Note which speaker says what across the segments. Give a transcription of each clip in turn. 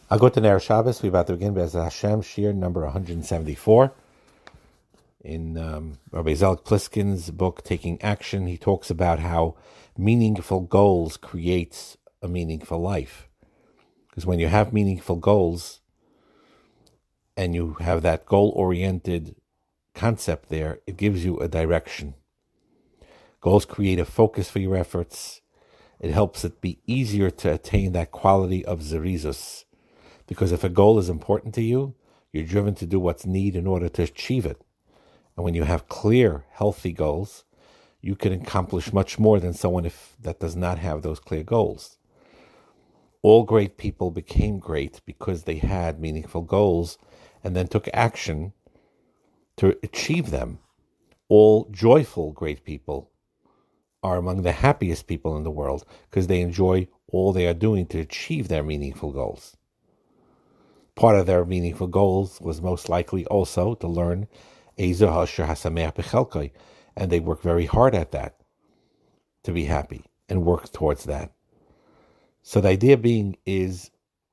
Speaker 1: I'll go to Ner Shabbos. We're about to begin Be'ez Hashem, Shir number 174. In Rabbi Zalek Pliskin's book, Taking Action, he talks about how meaningful goals creates a meaningful life. Because when you have meaningful goals and you have that goal-oriented concept there, it gives you a direction. Goals create a focus for your efforts. It helps it be easier to attain that quality of zerizus. Because if a goal is important to you, you're driven to do what's needed in order to achieve it. And when you have clear, healthy goals, you can accomplish much more than someone that does not have those clear goals. All great people became great because they had meaningful goals and then took action to achieve them. All joyful great people are among the happiest people in the world because they enjoy all they are doing to achieve their meaningful goals. Part of their meaningful goals was most likely also to learn Ezer Hasher Hasameach B'Chelkoi, and they work very hard at that to be happy and work towards that. So the idea being is,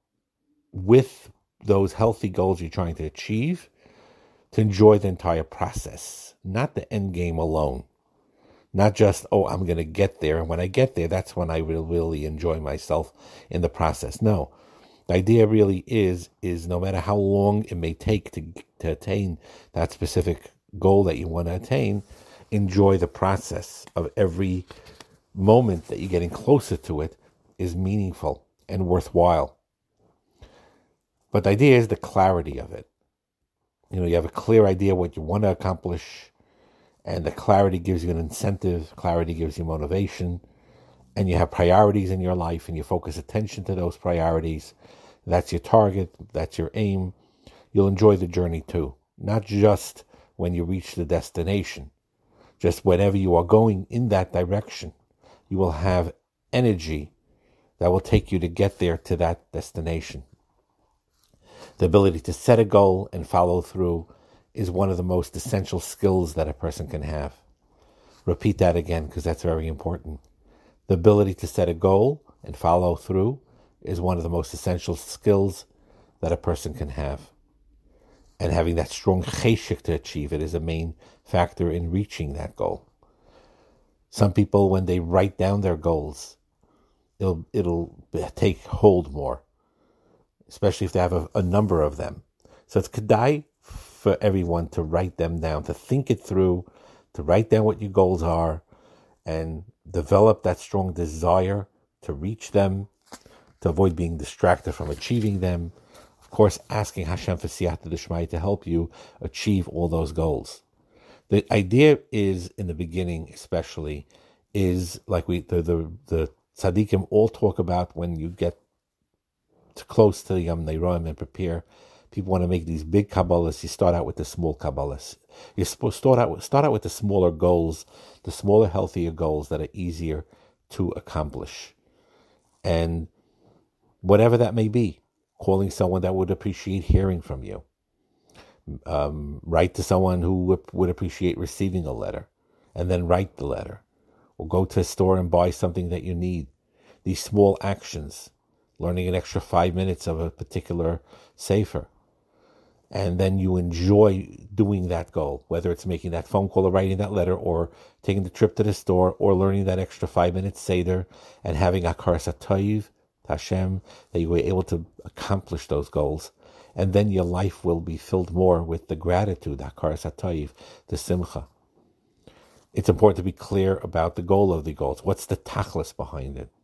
Speaker 1: with those healthy goals you're trying to achieve, to enjoy the entire process, not the end game alone. Not just, I'm going to get there, and when I get there, that's when I will really enjoy myself in the process. No. The idea really is no matter how long it may take to attain that specific goal that you want to attain, enjoy the process of every moment that you're getting closer to it is meaningful and worthwhile. But the idea is the clarity of it. You have a clear idea what you want to accomplish, and the clarity gives you an incentive, clarity gives you motivation, and you have priorities in your life, and you focus attention to those priorities. That's your target, that's your aim. You'll enjoy the journey too, not just when you reach the destination. Just whenever you are going in that direction, you will have energy that will take you to get there to that destination. The ability to set a goal and follow through is one of the most essential skills that a person can have. Repeat that again, because that's very important. The ability to set a goal and follow through is one of the most essential skills that a person can have. And having that strong cheshik to achieve it is a main factor in reaching that goal. Some people, when they write down their goals, it'll take hold more, especially if they have a number of them. So it's kedai for everyone to write them down, to think it through, to write down what your goals are, and develop that strong desire to reach them, to avoid being distracted from achieving them. Of course, asking Hashem for siyata d'shmaya to help you achieve all those goals. The idea is, in the beginning especially, is like the tzaddikim all talk about when you get close to the Yom Neiroim and prepare. People want to make these big Kabbalahs. You start out with the small Kabbalahs. You start out with the smaller goals, the smaller, healthier goals that are easier to accomplish. And whatever that may be, calling someone that would appreciate hearing from you. Write to someone who would appreciate receiving a letter, and then write the letter. Or go to a store and buy something that you need. These small actions, learning an extra 5 minutes of a particular sefer. And then you enjoy doing that goal, whether it's making that phone call or writing that letter, or taking the trip to the store, or learning that extra 5 minutes seder, and having hakaras hatoiv, Hashem, that you were able to accomplish those goals. And then your life will be filled more with the gratitude, hakaras hatoiv, the simcha. It's important to be clear about the goal of the goals. What's the tachlis behind it?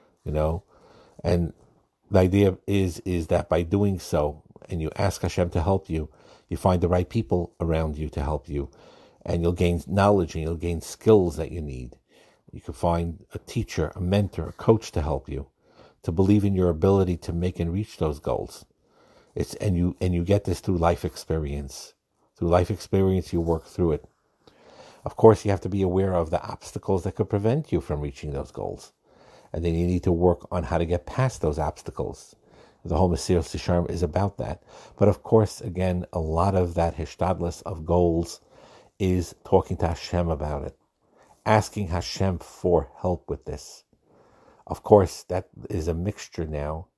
Speaker 1: And the idea is that by doing so, and you ask Hashem to help you, you find the right people around you to help you, and you'll gain knowledge and you'll gain skills that you need. You can find a teacher, a mentor, a coach to help you, to believe in your ability to make and reach those goals. And you get this through life experience. Through life experience, you work through it. Of course, you have to be aware of the obstacles that could prevent you from reaching those goals. And then you need to work on how to get past those obstacles. The whole Mesilas Yesharim is about that. But of course, again, a lot of that hishtadlus of goals is talking to Hashem about it. Asking Hashem for help with this. Of course, that is a mixture now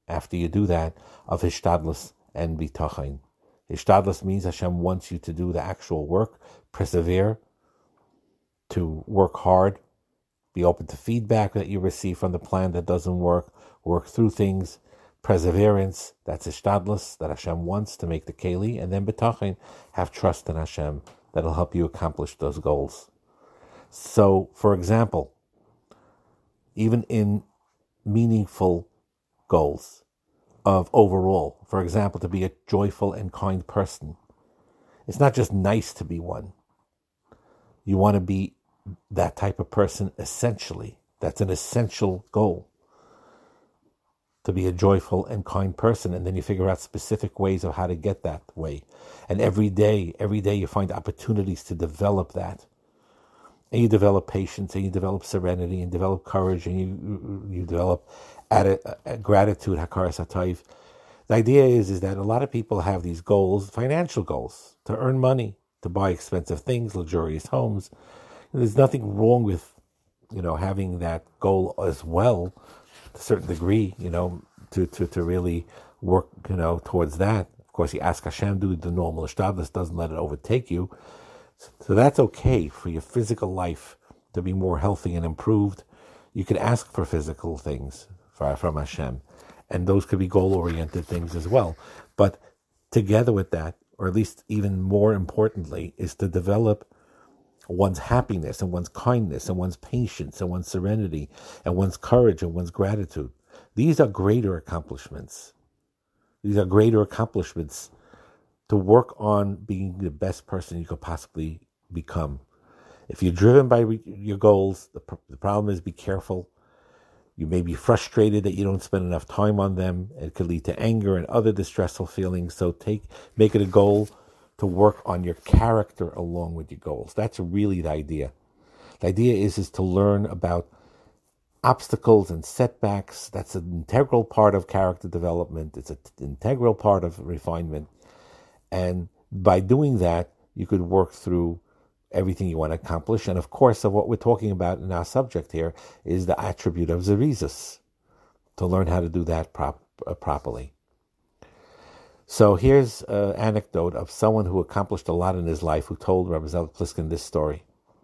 Speaker 1: after you do that, of hishtadlus and bitachon. Hishtadlus means Hashem wants you to do the actual work, persevere, to work hard, be open to feedback that you receive from the plan that doesn't work through things. Perseverance, that's hishtadlus, that Hashem wants to make the keli, and then bitachon, have trust in Hashem that'll help you accomplish those goals. So, for example, even in meaningful goals of overall, for example, to be a joyful and kind person, it's not just nice to be one. You want to be that type of person essentially. That's an essential goal, to be a joyful and kind person, and then you figure out specific ways of how to get that way. And every day you find opportunities to develop that. And you develop patience, and you develop serenity, and develop courage, and you develop gratitude, hakaras hatov. The idea is that a lot of people have these goals, financial goals, to earn money, to buy expensive things, luxurious homes. And there's nothing wrong with, having that goal as well, to a certain degree, to really work, towards that. Of course, you ask Hashem, do the normal hishtadlus, doesn't let it overtake you. So that's okay for your physical life to be more healthy and improved. You can ask for physical things from Hashem, and those could be goal-oriented things as well. But together with that, or at least even more importantly, is to develop one's happiness and one's kindness and one's patience and one's serenity and one's courage and one's gratitude. These are greater accomplishments. To work on being the best person you could possibly become. If you're driven by your goals, the problem is, be careful. You may be frustrated that you don't spend enough time on them. It could lead to anger and other distressful feelings. So make it a goal to work on your character along with your goals. That's really the idea. The idea is to learn about obstacles and setbacks. That's an integral part of character development. It's an integral part of refinement. And by doing that, you could work through everything you want to accomplish. And of course, what we're talking about in our subject here is the attribute of Zerizus, to learn how to do that properly. So here's an anecdote of someone who accomplished a lot in his life, who told Rabbi Zelig Pliskin this story.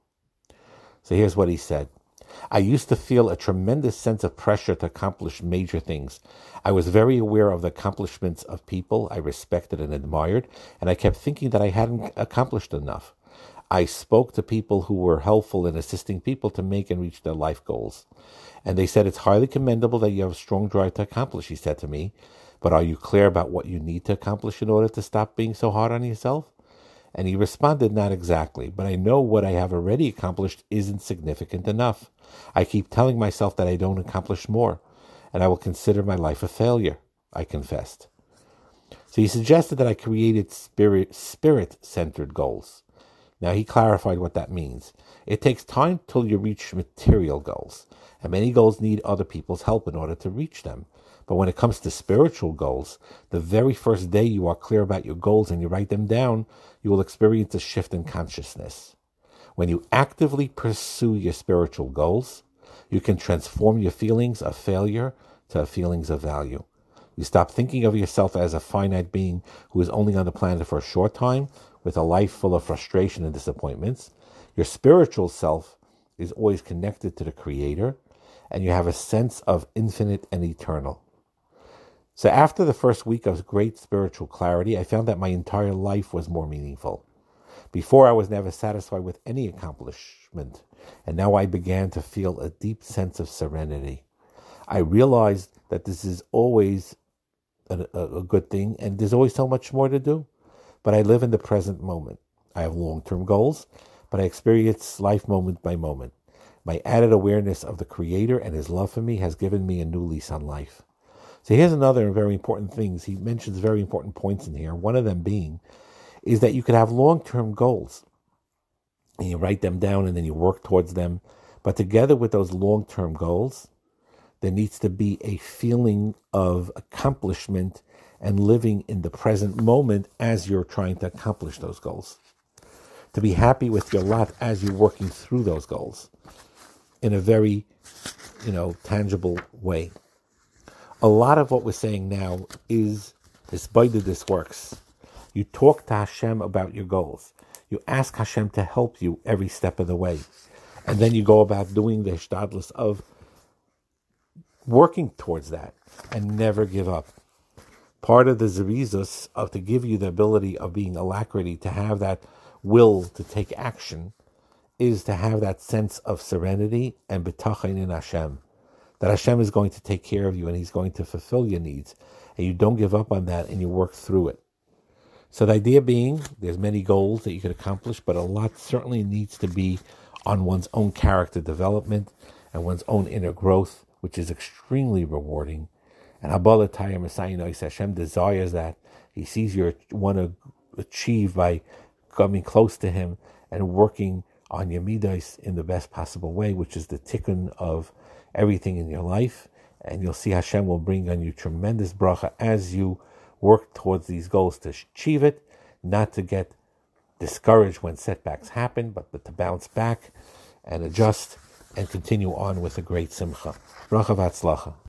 Speaker 1: So here's what he said. I used to feel a tremendous sense of pressure to accomplish major things. I was very aware of the accomplishments of people I respected and admired, and I kept thinking that I hadn't accomplished enough. I spoke to people who were helpful in assisting people to make and reach their life goals. And they said, it's highly commendable that you have a strong drive to accomplish, he said to me. But are you clear about what you need to accomplish in order to stop being so hard on yourself? And he responded, not exactly, but I know what I have already accomplished isn't significant enough. I keep telling myself that I don't accomplish more, and I will consider my life a failure, I confessed. So he suggested that I created spirit-centered goals. Now he clarified what that means. It takes time till you reach material goals, and many goals need other people's help in order to reach them. But when it comes to spiritual goals, the very first day you are clear about your goals and you write them down, you will experience a shift in consciousness. When you actively pursue your spiritual goals, you can transform your feelings of failure to feelings of value. You stop thinking of yourself as a finite being who is only on the planet for a short time, with a life full of frustration and disappointments. Your spiritual self is always connected to the Creator, and you have a sense of infinite and eternal. So after the first week of great spiritual clarity, I found that my entire life was more meaningful. Before, I was never satisfied with any accomplishment, and now I began to feel a deep sense of serenity. I realized that this is always a good thing, and there's always so much more to do. But I live in the present moment. I have long-term goals, but I experience life moment by moment. My added awareness of the Creator and His love for me has given me a new lease on life. So here's another very important thing. He mentions very important points in here. One of them being is that you could have long-term goals, and you write them down and then you work towards them. But together with those long-term goals, there needs to be a feeling of accomplishment and living in the present moment as you're trying to accomplish those goals. To be happy with your lot as you're working through those goals in a very, tangible way. A lot of what we're saying now is despite that this works. You talk to Hashem about your goals. You ask Hashem to help you every step of the way. And then you go about doing the hishtadlus of working towards that and never give up. Part of the zerizus of to give you the ability of being alacrity, to have that will to take action, is to have that sense of serenity and betachin in Hashem. That Hashem is going to take care of you and He's going to fulfill your needs. And you don't give up on that and you work through it. So the idea being, there's many goals that you can accomplish, but a lot certainly needs to be on one's own character development and one's own inner growth, which is extremely rewarding. And Habbalah Tayar Messiah, Hashem desires that. He sees you want to achieve by coming close to Him and working on your midos in the best possible way, which is the tikkun of everything in your life. And you'll see Hashem will bring on you tremendous bracha as you work towards these goals to achieve it, not to get discouraged when setbacks happen, but to bounce back and adjust and continue on with a great simcha. Bracha v'atzlacha.